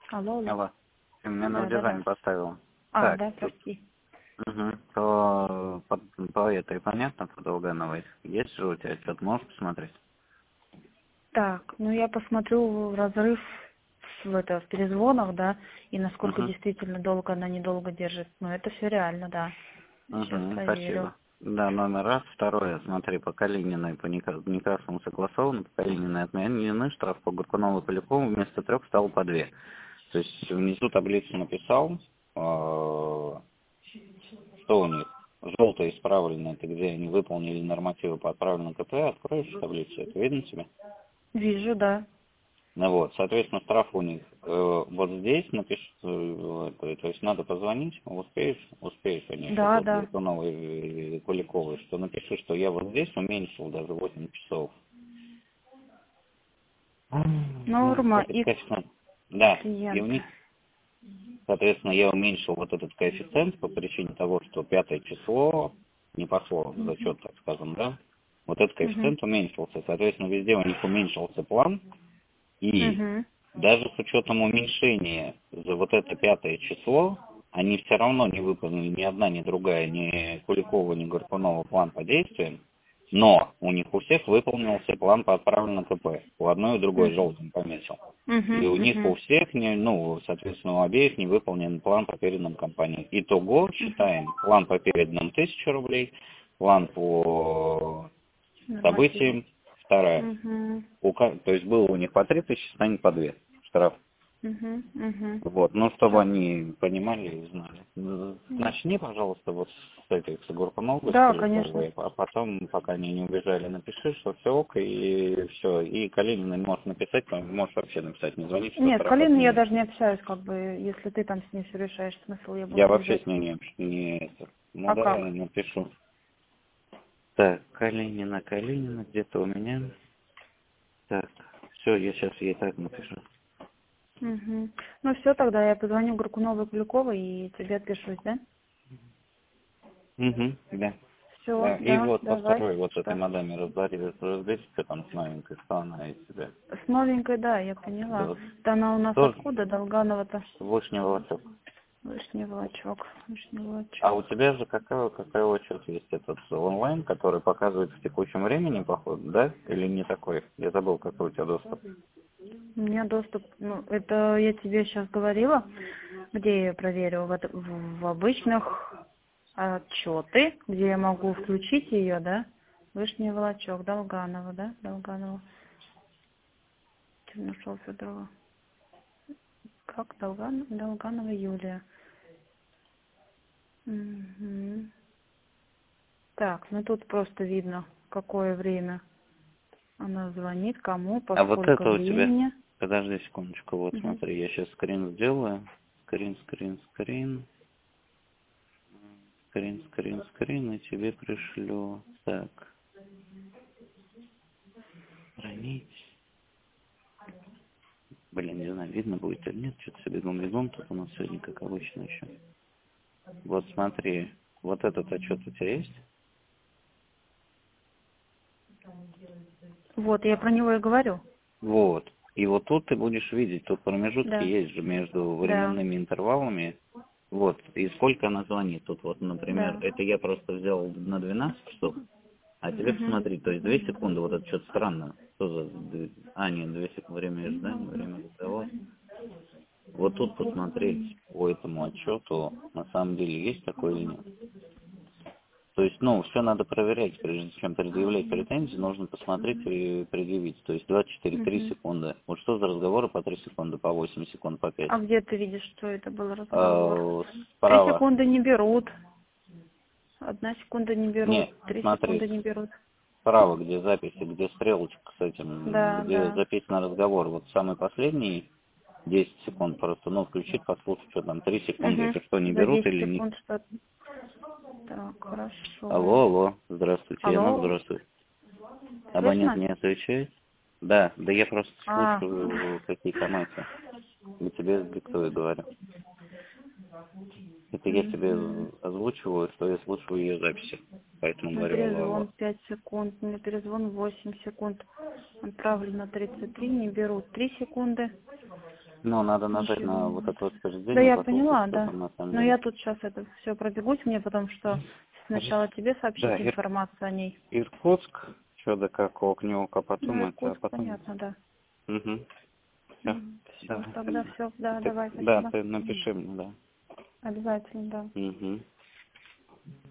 Алло, алло. Алло. Ты меня на Да, да, удержание да. поставила. А, Так, да, прости. то по этой понятно, по Долгановой. Есть же у тебя что-то, можешь посмотреть? Так, ну я посмотрю разрыв в перезвонах, да, и насколько Угу. действительно долго она недолго держит. Но это все реально, да. Сейчас проверю. Спасибо. Да, номер раз. Второе, смотри, по Калининой, по Некрасовому согласовано, по Калининой отменены, штраф по Гуркунову и Полякову вместо 3 стало по 2. То есть внизу таблицу написал, что у них. Желтое исправлено, это где они выполнили нормативы по отправленному КП, откроешь таблицу, это видно тебе? Вижу, да. Ну вот, соответственно, штраф у них вот здесь напишут, то есть надо позвонить, успеешь, конечно, Да, тот да. Гуркуновой и Куликовой, что напиши, что я вот здесь уменьшил даже 8 часов. Норма и Качественно. Да, и у клиента. них, соответственно, я уменьшил вот этот коэффициент по причине того, что 5 число не пошло в зачет, так скажем, да. Вот этот Угу. коэффициент уменьшился, соответственно, везде у них уменьшился план, и Угу. даже с учетом уменьшения за вот это 5 число, они все равно не выполнили ни одна, ни другая, ни Куликова, ни Горкунова план по действиям, но у них у всех выполнился план по отправленному КП. У одной и другой желтым пометил. И у них у Угу. всех, соответственно, у обеих не выполнен план по переданным компаниям. Итого считаем план по переданным 1000 рублей, план по Нормативы. событиям вторая. Угу. То есть было у них по 3000, станет по 2 штраф. Угу. Угу. Вот, ну, чтобы Так. они понимали и знали. Начни, пожалуйста, вот с этой, с Горкуновой, с Да, конечно. Куликовой, а потом, пока они не убежали, напиши, что все ок, и все. И Калинина можешь написать, можешь вообще написать, не звонить, что Нет, с штраф Калиной я отменен. даже не общаюсь, как бы, если ты там с ней все решаешь, смысл я Я буду вообще бежать. с ней не это. Ну, А давай, как? напишу. Так, Калинина, где-то у меня. Так, все, я сейчас ей так напишу. Угу. Ну все, тогда я позвоню Горкуновой, Клюковой и тебе отпишусь, да? Да. Все, Да, и да, вот по давай. второй вот этой Что? модели разберись, что там с новенькой, что она из себя. С новенькой, да, я поняла. Да, Это она у нас тоже откуда? Долганова-то? Вышний волосок. Вышний Волочок. Вышний А у Волочок. тебя же какая очередь есть этот онлайн, который показывает в текущем времени, походу, да? Или не такой? Я забыл, какой у тебя доступ. У меня доступ, ну, это я тебе сейчас говорила, где я проверю, в обычных отчеты, где я могу включить ее, да? Вышний Волочок, Долганова, да? Долганова. Ты нашел Федорова. Как Долганова Юлия. Мгм. Так, ну тут просто видно, какое время она звонит, кому, по А вот сколько это у тебя... времени. Подожди секундочку, вот Мгм. смотри, я сейчас скрин сделаю. Скрин, и тебе пришлю. Так, хранить. Блин, не знаю, видно будет или нет, что-то все бегом-бегом, тут у нас сегодня, как обычно, еще. Вот смотри, вот этот отчет у тебя есть? Вот, я про него и говорю. Вот. И вот тут ты будешь видеть, тут промежутки Да, есть же между да, временными интервалами. Вот. И сколько она звонит. Тут вот, например, да. это я просто взял на 12 часов. А тебе Мгм. посмотри, то есть 2 секунды, вот это что-то странно. Что за... нет, 2 секунды, время ожидания, время разговора. Вот тут посмотреть по этому отчету, на самом деле, есть такое или нет. То есть, все надо проверять, прежде чем предъявлять претензии, нужно посмотреть и предъявить. То есть 3 Мгм. секунды. Вот что за разговоры по 3 секунды, по 8 секунд, по 5? А где ты видишь, что это был разговор? 3 Справа. секунды не берут. 1 секунда не берут. Не, 3 секунды смотри, не берут. справа, где записи, где стрелочка с этим, Да, где да. записан разговор. Вот самый последний 10 секунд просто, включить, послушать, что там, 3 секунды. Угу. Это что, не За берут 10 или не? секунд что-то. Так, хорошо. Алло, здравствуйте, Алло, здравствуйте. Абонент слышно? не отвечает? Да, я просто А, слушаю, какие команды. Я тебе диктую, говорю. Это я тебе угу. озвучиваю, что я слушаю ее записи. Поэтому На говорю алло. перезвон 5 секунд, на перезвон 8 секунд. Отправлено 33, не берут 3 секунды. Ну, надо нажать Ничего на не вот надо. это утверждение. Да, я потом поняла, что да. там на самом Но деле. я тут сейчас это все пробегусь мне, потому что сначала тебе сообщить Да, информацию о ней. Иркутск, что да как, окнюк, а Ну, потом это, а Иркутск, потом... понятно, да. Угу. Все, Все, да. тогда все, да, Так, давай, да, спасибо. ты напиши мне, да. Обязательно, да. Угу.